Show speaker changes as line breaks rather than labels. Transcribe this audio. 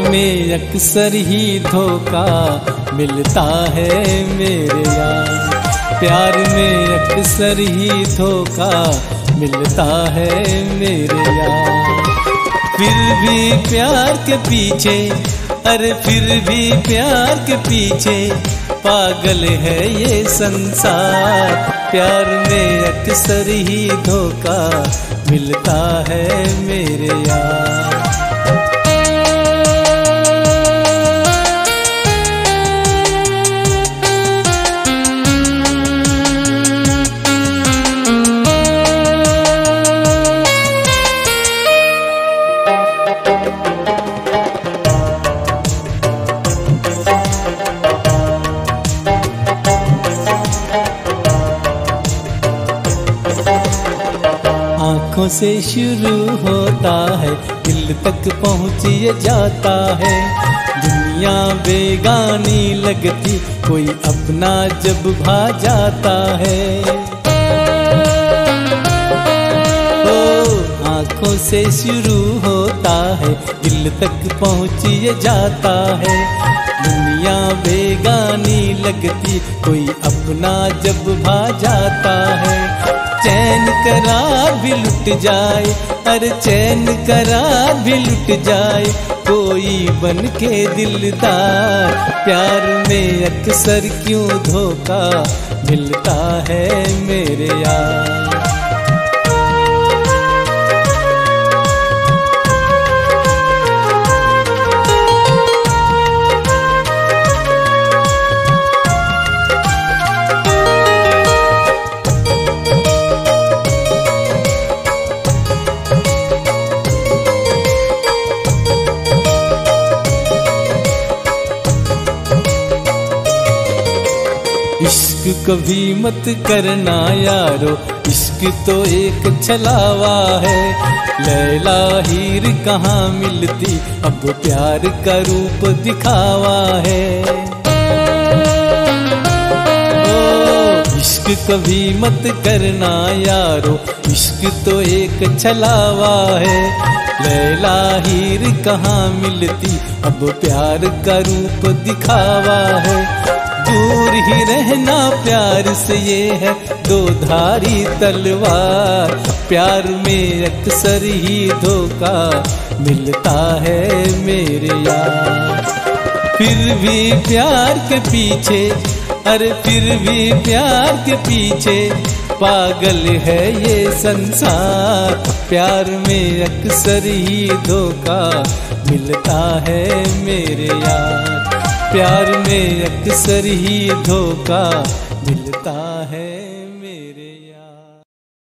में अक्सर ही धोखा मिलता है मेरे यार, प्यार में अक्सर ही धोखा मिलता है मेरे यार। फिर भी प्यार के पीछे, अरे फिर भी प्यार के पीछे पागल है ये संसार, प्यार में अक्सर ही धोखा मिलता है मेरे यार। आँखों से शुरू होता है, दिल तक पहुँच जाता है। दुनिया बेगानी लगती, कोई अपना जब भा जाता है। ओ आँखों से शुरू होता है, दिल तक पहुँच जाता है। दुनिया बेगानी लगती, कोई अपना जब भा जाता है। चैन करार भी लुट जाए, अरे चैन करार भी लुट जाए, कोई बन के दिलदार, प्यार में अक्सर क्यों धोखा मिलता है मेरे यार। इश्क कभी मत करना यारो, इश्क तो एक छलावा है। लैला हीर कहाँ मिलती, अब प्यार का रूप दिखावा है। ओ इश्क कभी मत करना यारो, इश्क तो एक छलावा है। लैला हीर कहाँ मिलती, अब प्यार का रूप दिखावा है। दूर ही रहना प्यार से ये है दो धारी तलवार, प्यार में अक्सर ही धोखा मिलता है मेरे यार। फिर भी प्यार के पीछे, अरे फिर भी प्यार के पीछे पागल है ये संसार, प्यार में अक्सर ही धोखा मिलता है मेरे यार। प्यार में अक्सर ही धोखा मिलता है।